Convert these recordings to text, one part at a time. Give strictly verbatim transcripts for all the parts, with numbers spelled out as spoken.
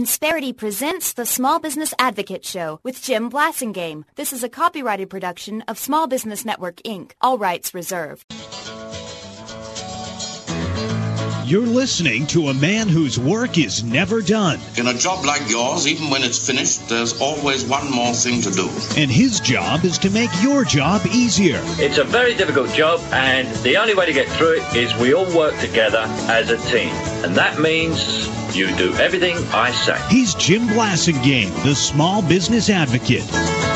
Insperity presents the Small Business Advocate Show with Jim Blasingame. This is a copyrighted production of Small Business Network, Incorporated. All rights reserved. You're listening to a man whose work is never done. In a job like yours, even when it's finished, there's always one more thing to do. And his job is to make your job easier. It's a very difficult job, and the only way to get through it is we all work together as a team. And that means you do everything I say. He's Jim Blasingame, the Small Business Advocate.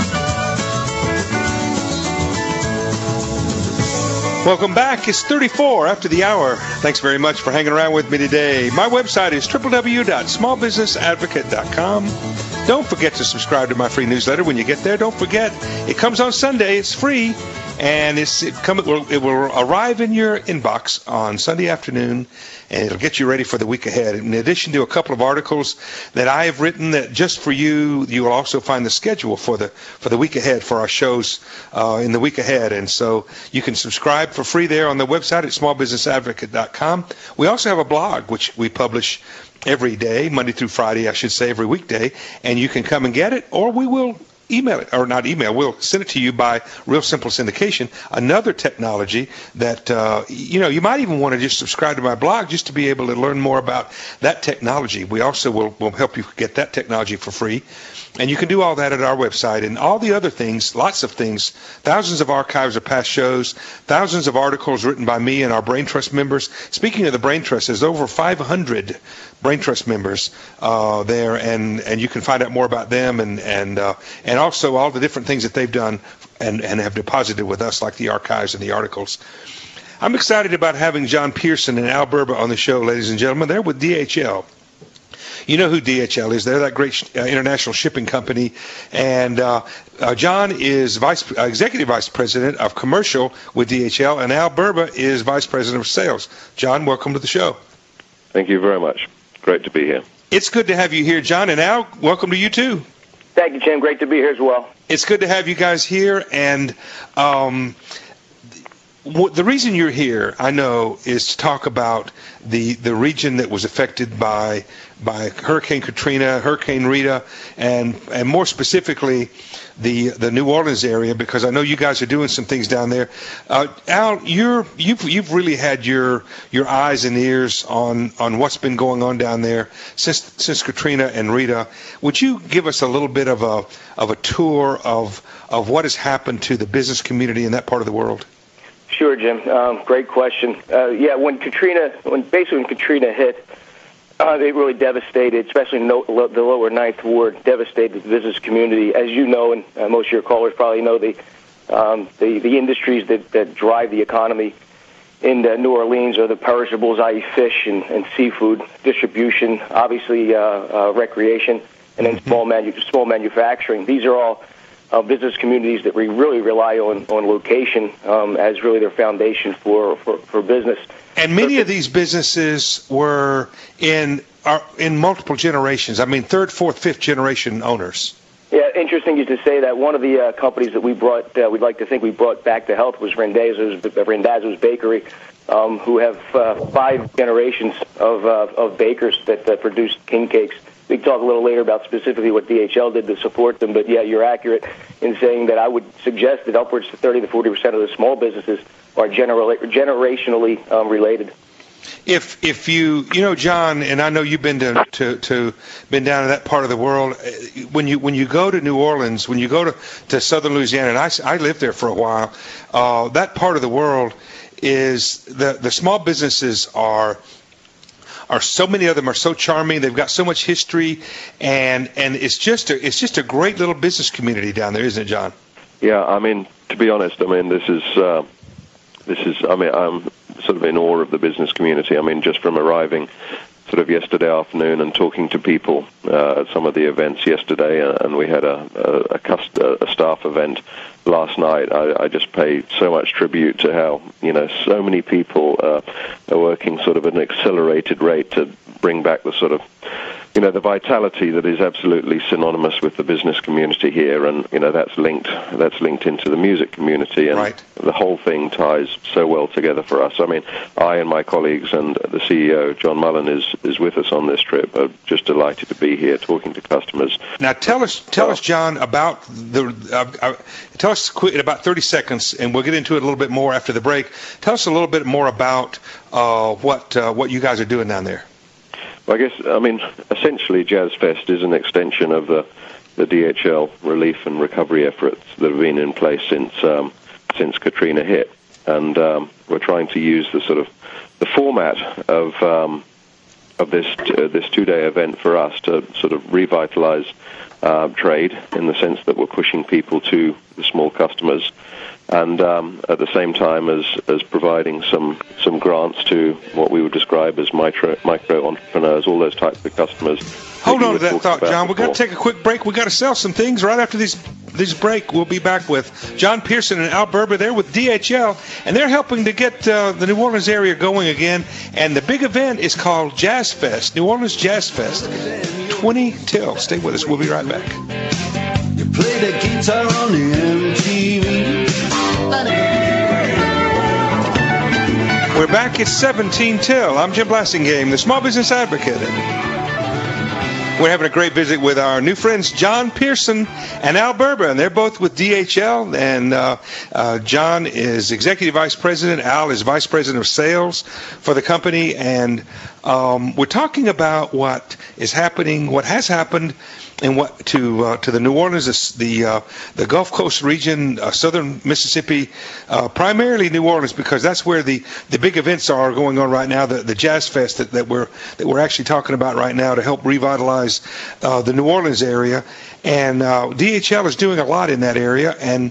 Welcome back. It's thirty-four after the hour. Thanks very much for hanging around with me today. My website is w w w dot small business advocate dot com. Don't forget to subscribe to my free newsletter when you get there. Don't forget, it comes on Sunday. It's free, and it's, it, come, it, will, it will arrive in your inbox on Sunday afternoon, and it'll get you ready for the week ahead. In addition to a couple of articles that I have written that just for you, you will also find the schedule for the for the week ahead for our shows uh, in the week ahead. And so you can subscribe for free there on the website at small business advocate dot com. We also have a blog, which we publish every day, Monday through Friday, I should say, every weekday, and you can come and get it, or we will email it, or not email, we'll send it to you by Real Simple Syndication, another technology that, uh, you know, you might even want to just subscribe to my blog just to be able to learn more about that technology. We also will, will help you get that technology for free. And you can do all that at our website and all the other things, lots of things, thousands of archives of past shows, thousands of articles written by me and our Brain Trust members. Speaking of the Brain Trust, there's over five hundred Brain Trust members uh, there, and, and you can find out more about them and and uh, and also all the different things that they've done and, and have deposited with us, like the archives and the articles. I'm excited about having John Pearson and Al Burba on the show, ladies and gentlemen. They're with D H L. You know who D H L is. They're that great sh- uh, international shipping company. And uh, uh, John is vice uh, executive vice president of commercial with D H L, and Al Burba is vice president of sales. John, welcome to the show. Thank you very much. Great to be here. It's good to have you here, John. And Al, welcome to you, too. Thank you, Jim. Great to be here as well. It's good to have you guys here. And um, w- the reason you're here, I know, is to talk about the, the region that was affected by by Hurricane Katrina, Hurricane Rita, and and more specifically, the the New Orleans area, because I know you guys are doing some things down there. Uh, Al, you're you've you've really had your your eyes and ears on, on what's been going on down there since since Katrina and Rita. Would you give us a little bit of a of a tour of of what has happened to the business community in that part of the world? Sure, Jim. Um, great question. Uh, yeah, when Katrina, when basically when Katrina hit. Uh, it really devastated, especially no, lo, the lower Ninth Ward, devastated the business community. As you know, and uh, most of your callers probably know, the um, the, the industries that, that drive the economy in uh, New Orleans are the perishables, that is fish and, and seafood, distribution, obviously uh, uh, recreation, and then small manu- small manufacturing. These are all uh, business communities that we really rely on, on location um, as really their foundation for, for, for business. And many of these businesses were in are in multiple generations. I mean, third, fourth, fifth generation owners. Yeah, interesting you to say that. One of the uh, companies that we brought, uh, we'd like to think we brought back to health was Randazzo's, Randazzo's Bakery, um, who have uh, five generations of uh, of bakers that uh, produce king cakes. We can talk a little later about specifically what D H L did to support them, but yeah, you're accurate in saying that I would suggest that upwards to thirty to forty percent of the small businesses are general, generationally um, related. If if you you know John, and I know you've been to, to to been down in that part of the world. When you when you go to New Orleans, when you go to, to southern Louisiana, and I, I lived there for a while, uh, that part of the world is the the small businesses are. Are so many of them are so charming. They've got so much history, and and it's just a it's just a great little business community down there, isn't it, John? Yeah, I mean, to be honest, I mean this is uh, this is I mean I'm sort of in awe of the business community. I mean, just from arriving sort of yesterday afternoon and talking to people uh, at some of the events yesterday, uh, and we had a a, a, cust- a staff event last night. I, I just pay so much tribute to how, you know, so many people uh, are working sort of at an accelerated rate to bring back the sort of you know, the vitality that is absolutely synonymous with the business community here, and you know that's linked that's linked into the music community, and right. the whole thing ties so well together for us. I mean, I and my colleagues and the C E O John Mullen is is with us on this trip. I'm just delighted to be here talking to customers. Now, tell us, tell us, John, about the. Uh, uh, tell us quick, in about thirty seconds, and we'll get into it a little bit more after the break. Tell us a little bit more about uh, what uh, what you guys are doing down there. Well, I guess, I mean, essentially Jazz Fest is an extension of the, the D H L relief and recovery efforts that have been in place since um, since Katrina hit. And um, we're trying to use the sort of the format of um, of this uh, this two-day event for us to sort of revitalize uh, trade in the sense that we're pushing people to the small customers, and um, at the same time as, as providing some, some grants to what we would describe as micro, micro entrepreneurs, all those types of customers. Hold on to that thought, John. We've got to take a quick break. We've got to sell some things right after these this break. We'll be back with John Pearson and Al Berber. They're with D H L, and they're helping to get uh, the New Orleans area going again. And the big event is called Jazz Fest, New Orleans Jazz Fest, twenty till. Stay with us. We'll be right back. You play the guitar on the M T V. We're back at seventeen till. I'm Jim Blassingame, the Small Business Advocate. We're having a great visit with our new friends John Pearson and Al Berber, and they're both with D H L. And uh, uh, John is Executive Vice President. Al is Vice President of Sales for the company. And um, we're talking about what is happening, what has happened, and what to uh, to the New Orleans, the uh, the Gulf Coast region, uh, southern Mississippi, uh, primarily New Orleans, because that's where the, the big events are going on right now. The the Jazz Fest that, that we're that we're actually talking about right now to help revitalize uh, the New Orleans area, and uh, D H L is doing a lot in that area. And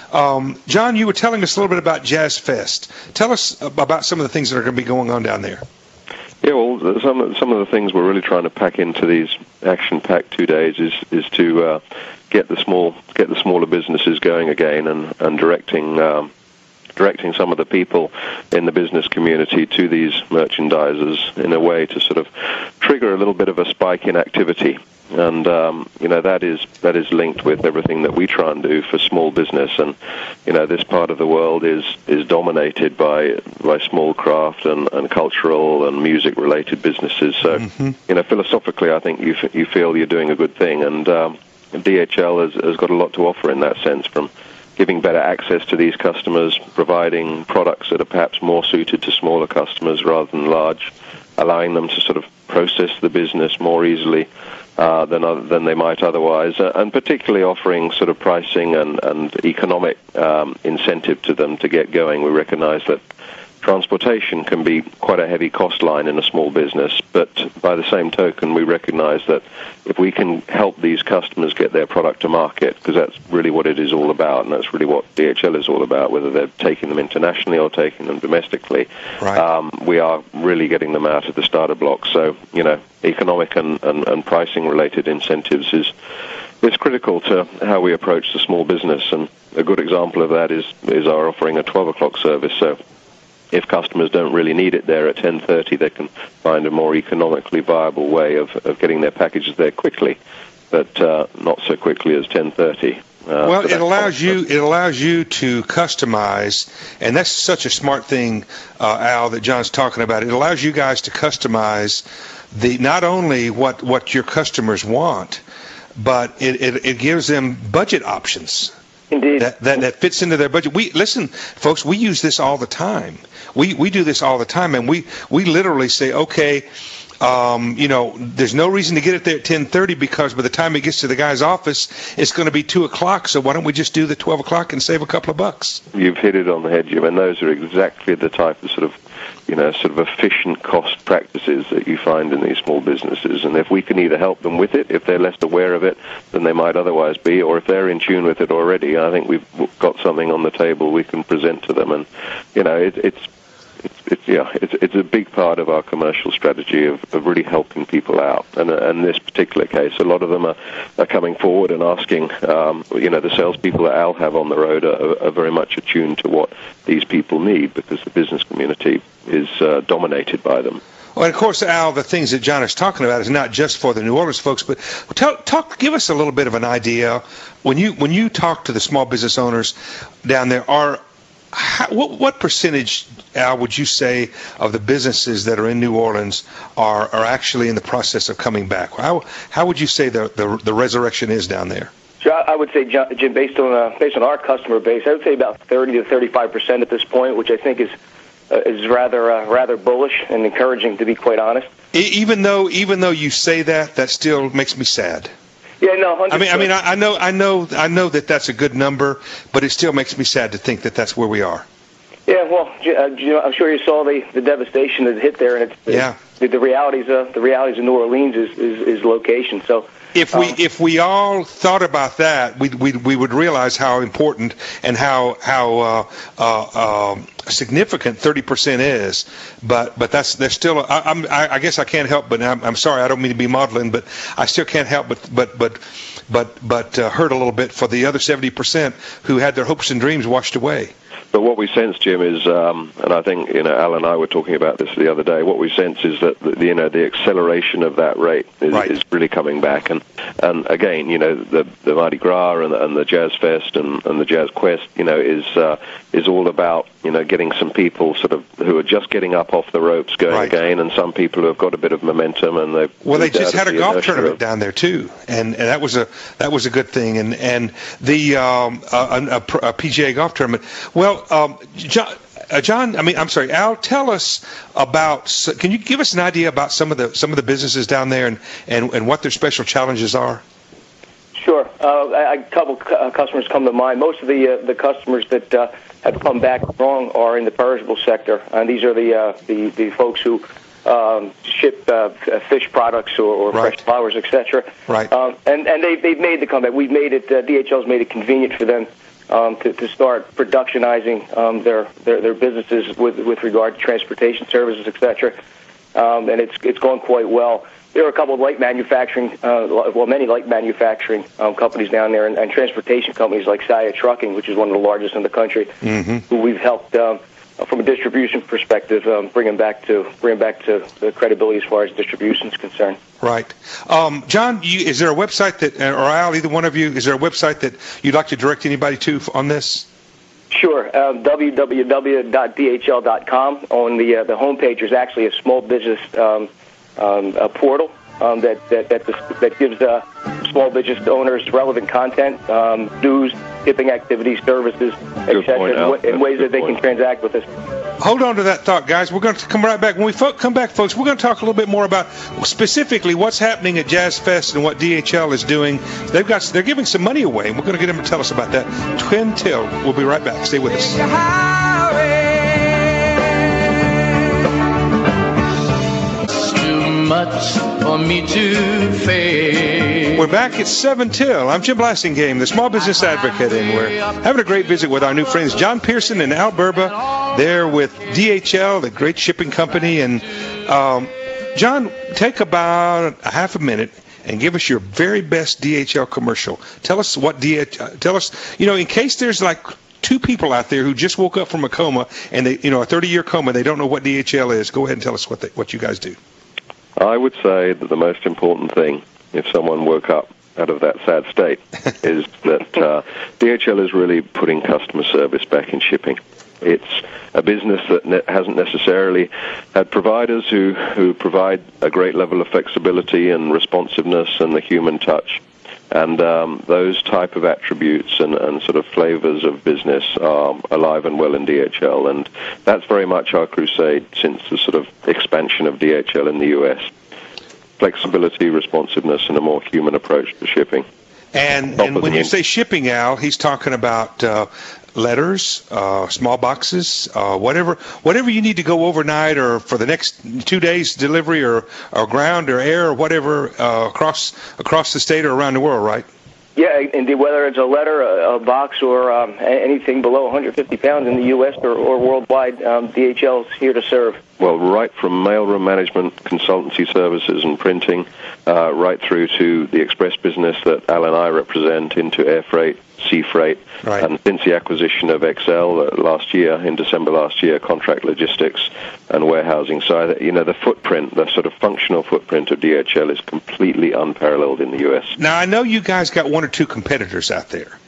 um, John, you were telling us a little bit about Jazz Fest. Tell us about some of the things that are going to be going on down there. Yeah, well, some of, some of the things we're really trying to pack into these action-packed two days is is to uh, get the small get the smaller businesses going again, and and directing um, directing some of the people in the business community to these merchandisers in a way to sort of trigger a little bit of a spike in activity. And um, you know that is that is linked with everything that we try and do for small business. And you know this part of the world is is dominated by by small craft and, and cultural and music related businesses. So mm-hmm. you know philosophically, I think you f- you feel you're doing a good thing. And um, D H L has, has got a lot to offer in that sense, from giving better access to these customers, providing products that are perhaps more suited to smaller customers rather than large, allowing them to sort of process the business more easily Uh, than other, than they might otherwise, uh, and particularly offering sort of pricing and, and economic um, incentive to them to get going. We recognize that transportation can be quite a heavy cost line in a small business, but by the same token, we recognize that if we can help these customers get their product to market, because that's really what it is all about, and that's really what D H L is all about, whether they're taking them internationally or taking them domestically, right. um, we are really getting them out of the starter block. So, you know, economic and, and, and pricing-related incentives is is critical to how we approach the small business, and a good example of that is, is our offering a twelve o'clock service. So if customers don't really need it there at ten thirty, they can find a more economically viable way of, of getting their packages there quickly, but uh, not so quickly as ten thirty. Uh, well, it allows you it allows you to customize, and that's such a smart thing, uh, Al, that John's talking about. It allows you guys to customize the not only what, what your customers want, but it, it, it gives them budget options. Indeed. That, that that fits into their budget. We listen, folks. We use this all the time. We we do this all the time, and we we literally say, okay, um, you know, there's no reason to get it there at ten thirty because by the time it gets to the guy's office, it's going to be two o'clock. So why don't we just do the twelve o'clock and save a couple of bucks? You've hit it on the head, Jim, and those are exactly the type of sort of, you know, sort of efficient cost practices that you find in these small businesses. And if we can either help them with it, if they're less aware of it than they might otherwise be, or if they're in tune with it already, I think we've got something on the table we can present to them. And, you know, it, it's, it's, it's, yeah, it's, it's a big part of our commercial strategy of, of really helping people out. And uh, in this particular case, a lot of them are, are coming forward and asking, um, you know, the salespeople that Al have on the road are, are very much attuned to what these people need, because the business community is uh, dominated by them. Well, and of course, Al, the things that John is talking about is not just for the New Orleans folks, but tell, talk, give us a little bit of an idea when you when you talk to the small business owners down there. Are how, what, what percentage, Al, would you say of the businesses that are in New Orleans are are actually in the process of coming back? How how would you say the the, the resurrection is down there? So I would say, Jim, based on uh, based on our customer base, I would say about thirty to thirty-five percent at this point, which I think is uh, is rather uh, rather bullish and encouraging, to be quite honest. Even though even though you say that, that still makes me sad. Yeah, no. one hundred percent. I mean, I mean, I, I know, I know, I know that that's a good number, but it still makes me sad to think that that's where we are. Yeah, well, uh, I'm sure you saw the, the devastation that hit there, and it's yeah. the, the realities of the realities of New Orleans is, is, is location. So if we um, if we all thought about that, we we we would realize how important and how how uh, uh, uh, significant thirty percent is. But but that's there's still. I, I'm I, I guess I can't help, but I'm, I'm sorry, I don't mean to be maudlin, but I still can't help but but but but but uh, hurt a little bit for the other seventy percent who had their hopes and dreams washed away. But what we sense, Jim, is, um, and I think you know, Al and I were talking about this the other day. What we sense is that the, you know the acceleration of that rate is, right. is really coming back, and and again, you know, the the Mardi Gras and, and the Jazz Fest and, and the Jazz Quest, you know, is uh, is all about you know getting some people sort of who are just getting up off the ropes going right. again, and some people who have got a bit of momentum, and they've well, they just had a golf tournament of, down there too, and, and that was a that was a good thing, and and the um, a, a, a P G A golf tournament. Well, um, John, uh, John, I mean, I'm sorry, Al. Tell us about. Can you give us an idea about some of the some of the businesses down there and, and, and what their special challenges are? Sure. Uh, a couple uh, customers come to mind. Most of the uh, the customers that uh, have come back strong are in the perishable sector, and these are the uh, the, the folks who um, ship uh, fish products or, or right. fresh flowers, et cetera. Right. Um, and and they they've made the comeback. We've made it. Uh, D H L's made it convenient for them. Um, to, to start productionizing um, their, their their businesses with with regard to transportation services, et cetera. Um, and it's it's going quite well. There are a couple of light manufacturing, uh, well, many light manufacturing um, companies down there, and, and transportation companies like Saia Trucking, which is one of the largest in the country, mm-hmm. who we've helped um, from a distribution perspective, um, bring them back to bring them back to the credibility as far as distribution is concerned. Right. Um, John, you, is there a website that, or Al, either one of you, is there a website that you'd like to direct anybody to on this? Sure. Um, w w w dot d h l dot com. On the uh, the homepage, there's actually a small business um, um, a portal um, that that that, that gives uh, small business owners relevant content, um, news, shipping activities, services, et cetera, in, in ways that they can transact with us. Hold on to that thought, guys. We're going to come right back. When we fo- come back, folks, we're going to talk a little bit more about specifically what's happening at Jazz Fest and what D H L is doing. They've got they're giving some money away, and we're going to get them to tell us about that. Twin Till. We'll be right back. Stay with us. Too much for me to face. We're back at seven Till. I'm Jim Blasingame, the Small Business Advocate, and we're having a great visit with our new friends John Pearson and Al Burba. They're with D H L, the great shipping company. And um, John, take about a half a minute and give us your very best D H L commercial. Tell us what D H L. Tell us, you know, in case there's like two people out there who just woke up from a coma and they, you know, a thirty-year coma, they don't know what D H L is. Go ahead and tell us what they, what you guys do. I would say that the most important thing, if someone woke up out of that sad state, is that uh, D H L is really putting customer service back in shipping. It's a business that ne- hasn't necessarily had providers who, who provide a great level of flexibility and responsiveness and the human touch. And um, those type of attributes and, and sort of flavors of business are alive and well in D H L. And that's very much our crusade since the sort of expansion of D H L in the U S. Flexibility, responsiveness, and a more human approach to shipping. And, and when you say shipping, Al, he's talking about uh, letters, uh, small boxes, uh, whatever whatever you need to go overnight or for the next two days delivery or, or ground or air or whatever uh, across across the state or around the world, right? Yeah, indeed, whether it's a letter, a, a box, or um, anything below one hundred fifty pounds in the U S or, or worldwide, um, D H L is here to serve. well, right from mailroom management, consultancy services and printing, uh, right through to the express business that Al and I represent, into air freight, sea freight, right. and since the acquisition of X L uh, last year, in December last year, contract logistics and warehousing. So, I, you know, the footprint, the sort of functional footprint of D H L is completely unparalleled in the U S. Now, I know you guys got one or two competitors out there.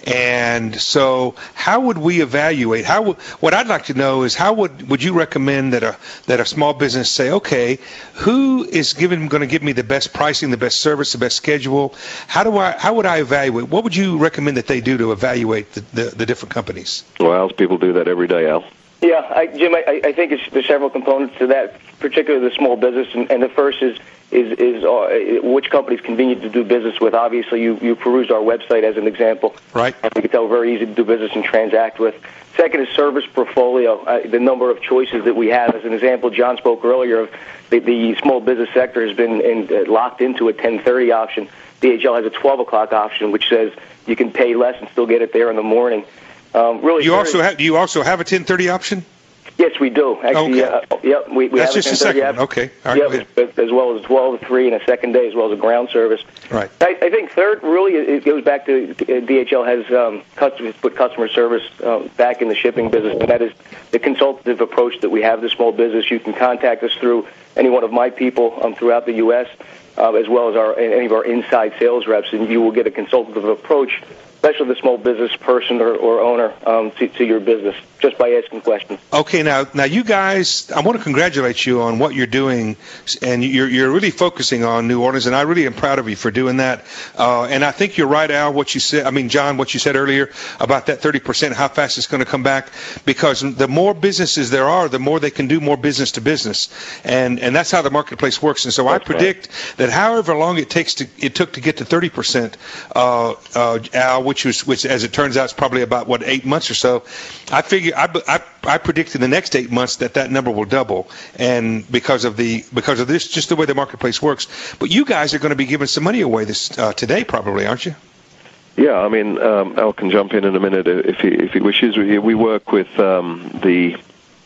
And so how would we evaluate, how would, what I'd like to know is how would, would you recommend that a that a small business say, okay, who is giving going to give me the best pricing, the best service, the best schedule? How do I how would I evaluate? What would you recommend that they do to evaluate the, the, the different companies? Well, people do that every day, Al. Yeah, I, Jim, I, I think it's, there's several components to that, particularly the small business, and, and the first is is, is uh, which company is convenient to do business with. Obviously, you, you perused our website as an example. Right. You can tell very easy to do business and transact with. Second is service portfolio, uh, the number of choices that we have. As an example, John spoke earlier of the, the small business sector has been in, uh, locked into a ten thirty option. D H L has a twelve o'clock option, which says you can pay less and still get it there in the morning. Um, really, you also have, do you also have a ten thirty option? Yes, we do. Actually, okay. uh, yep, we, we That's have just a a second app. one. Okay. All right, yep, as well as twelve to three and a second day, as well as a ground service. Right. I, I think third, really, it goes back to D H L has um, customers put customer service um, back in the shipping business, and that is the consultative approach that we have to small business. You can contact us through any one of my people um, throughout the U S, uh, as well as our any of our inside sales reps, and you will get a consultative approach, especially the small business person or, or owner, um, to, to your business, just by asking questions. Okay, now, now you guys, I want to congratulate you on what you're doing, and you're you're really focusing on New Orleans, and I really am proud of you for doing that. Uh, and I think you're right, Al, what you said. I mean, John, what you said earlier about that thirty percent, how fast it's going to come back, because the more businesses there are, the more they can do more business to business, and and that's how the marketplace works. And so that's I predict right. that however long it takes to it took to get to thirty percent, uh, uh, Al, which was which as it turns out is probably about what eight months or so. I figure I, I, I predict in the next eight months that that number will double, and because of the because of this, just the way the marketplace works. But you guys are going to be giving some money away this uh, today, probably, aren't you? Yeah, I mean, um, Al can jump in in a minute if he if he wishes. We, we work with um, the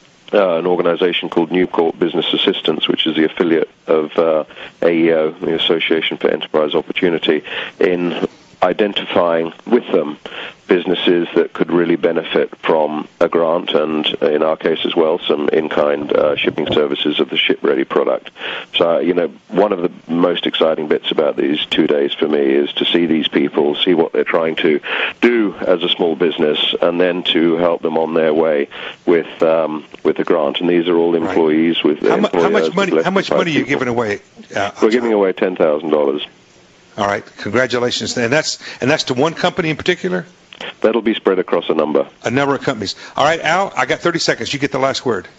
uh, an organization called Newport Business Assistance, which is the affiliate of uh, A E O, the Association for Enterprise Opportunity, in identifying with them businesses that could really benefit from a grant and, in our case as well, some in-kind uh, shipping services of the ship-ready product. So, you know, one of the most exciting bits about these two days for me is to see these people, see what they're trying to do as a small business, and then to help them on their way with um, with a grant. And these are all employees right. with how, mu- how much money? How much money are you people. giving away? Uh, We're giving away ten thousand dollars. All right, congratulations, and that's and that's to one company in particular. That'll be spread across a number. A number of companies. All right, Al, I got thirty seconds. You get the last word.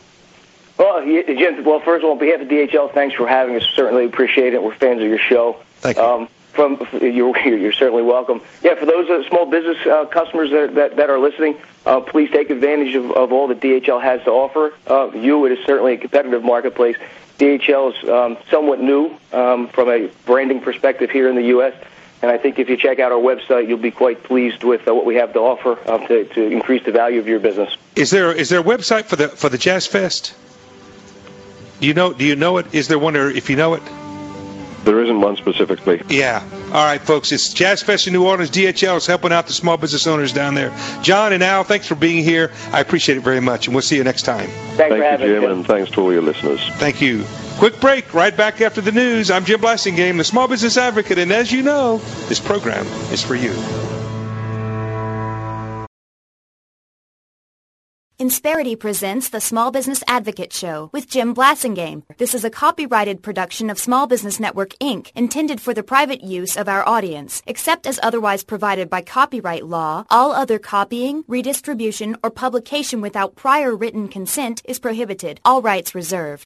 Well, Jim, well, first of all, on behalf of D H L, thanks for having us. Certainly appreciate it. We're fans of your show. Thank you. Um, from you're, you're certainly welcome. Yeah, for those uh, small business uh, customers that, that that are listening, uh, please take advantage of, of all that D H L has to offer. Uh, you, it is certainly a competitive marketplace. D H L is um, somewhat new um, from a branding perspective here in the U S, and I think if you check out our website, you'll be quite pleased with uh, what we have to offer um, to, to increase the value of your business. Is there is there a website for the for the Jazz Fest? Do you know? Do you know it? Is there one, or if you know it? There isn't one specifically. Yeah. All right, folks. It's Jazz Fest in New Orleans. D H L is helping out the small business owners down there. John and Al, thanks for being here. I appreciate it very much, and we'll see you next time. Thanks Thank for you, having Jim, us. and thanks to all your listeners. Thank you. Quick break. Right back after the news. I'm Jim Blassingame, the Small Business Advocate, and as you know, this program is for you. Insperity presents the Small Business Advocate Show with Jim Blassingame. This is a copyrighted production of Small Business Network, Incorporated, intended for the private use of our audience. Except as otherwise provided by copyright law, all other copying, redistribution, or publication without prior written consent is prohibited. All rights reserved.